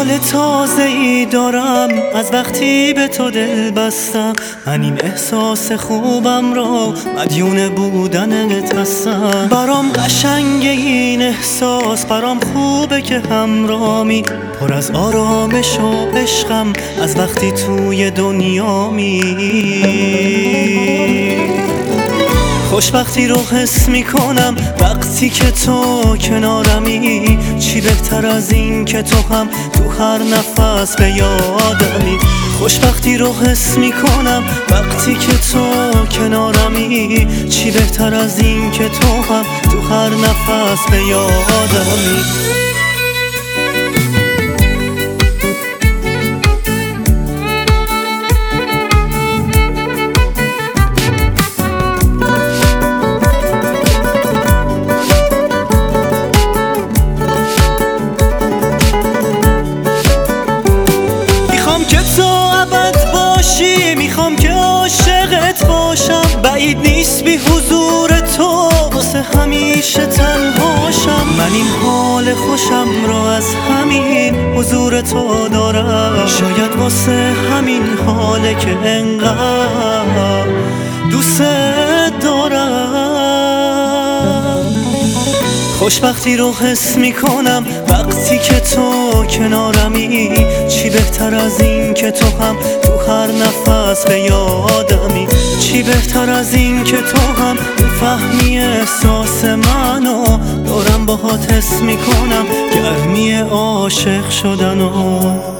حال تازه‌ای دارم از وقتی به تو دل بستم. من این احساس خوبم را مدیون بودنت هستم. برام قشنگه این احساس، برام خوبه که همرامی. پر از آرامش و عشقم از وقتی توی دنیامی. خوشبختی رو حس میکنم وقتی که تو کنارمی. چی بهتر از این که تو هم تو هر نفس به یادمی. خوشبختی رو حس میکنم وقتی که تو کنارمی. چی بهتر از این که تو هم تو هر نفس به یادمی. میخوام که عاشقت باشم، بعید نیست بی حضور تو واسه همیشه تنهاشم. من این حال خوشم را از همین حضور تو دارم. شاید واسه همین حاله که انقدر دوست دارم. خوشبختی رو حس میکنم وقتی که تو کنارمی. چی بهتر از این که تو هم تو هر نفس به یادمی. چی بهتر از این که تو هم فهمی احساس منو. دارم باهات حس میکنم گرمی عاشق شدنو.